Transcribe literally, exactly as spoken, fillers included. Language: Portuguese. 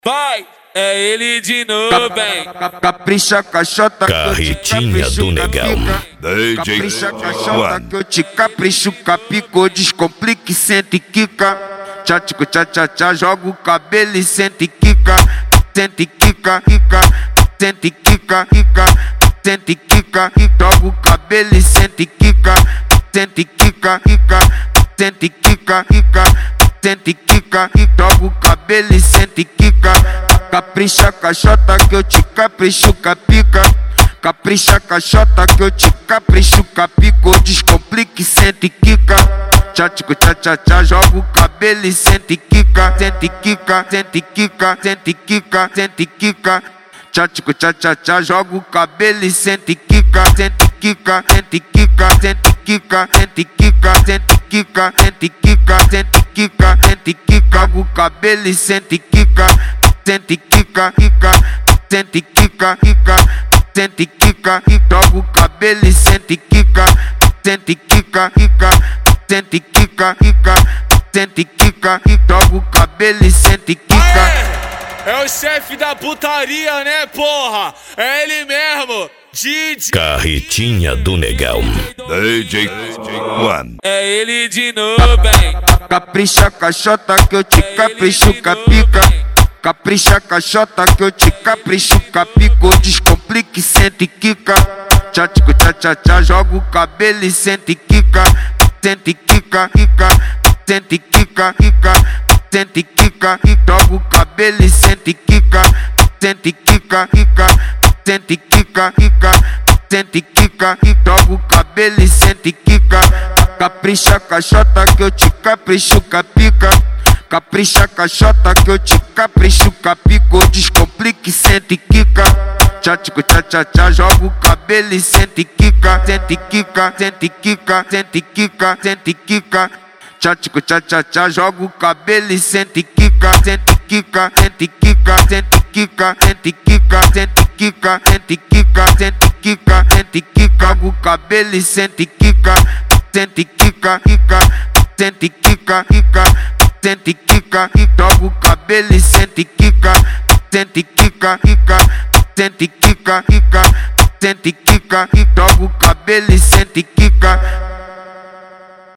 Vai, é ele de novo, hein? Capricha, caixota, Carretinha do Negão. Capricha, caixota, que eu te capricho, capico, descomplique, sente quica. Tchá, tchico, tchá, tchá, tchá, joga o cabelo e sente quica. Sente quica, quica, sente quica, quica, sente quica, joga o cabelo e sente quica. Sente quica, quica, sente quica, quica, sente quica, joga o cabelo e sente quica. Capricha, caixota, que eu te capricho, capica. Capricha, caixota, que eu te capricho, capico, descomplique, sente quica. Tchá, tchico, tchá, tchá, tchá, joga o cabelo e sente quica. Sente quica, sente quica, sente quica, sente quica. Tchá, tchico, tchá, tchá, tchá, joga o cabelo e sente quica. Sente quica, sente quica, sente quica, sente quica, sente quica, sente quica, sente quica, sente quica, joga o cabelo e sente quica. Sente quica, quica, sente quica, quica, sente quica, joga o cabelo e sente quica. Sente quica, quica, sente quica, quica, sente quica, joga o cabelo e sente quica. É o chefe da putaria, né, porra? É ele mesmo, D J Carretinha do Negão. D J One. É ele de novo, hein? Capricha, caixota, que eu te capricho, capica. Capricha, caixota, que eu te capricho, capico, descomplique, sente quica. Tchá, tchico, tchá, tchá, tchá, joga o cabelo e sente quica. Sente quica, quica, sente quica, quica, sente quica, joga o cabelo e sente quica. Sente quica, quica, sente quica, quica, sente quica, joga o cabelo e sente quica. Capricha, caixota, que eu te capricho, capica. Capricha, caixota, que eu te capricho, capico, descomplique, sente quica. Tchá, tchico, tchá, tchá, tchá, joga o cabelo e sente quica. Sente quica, sente quica, sente quica, sente quica. Tchá, tchico, tchá, tchá, tchá, joga o cabelo e sente quica. Sente quica, sente quica, sente quica, sente quica, sente quica, sente quica, sente quica, sente quica, joga o cabelo e sente quica. Sente quica, quica, sente quica, quica, sente quica, joga o cabelo e sente quica. Sente quica, quica, sente quica, quica, sente quica, joga o cabelo e sente quica.